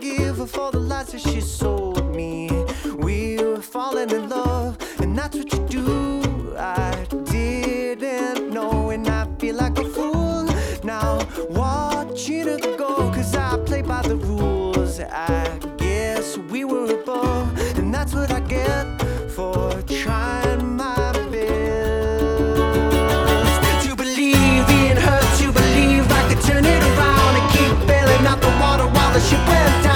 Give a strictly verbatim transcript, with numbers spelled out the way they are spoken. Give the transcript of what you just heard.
forgive her for the lies that she sold me. We were falling in love, and that's what you do. I didn't know, and I feel like a fool now, watching her go, cause I play by the rules. I guess we were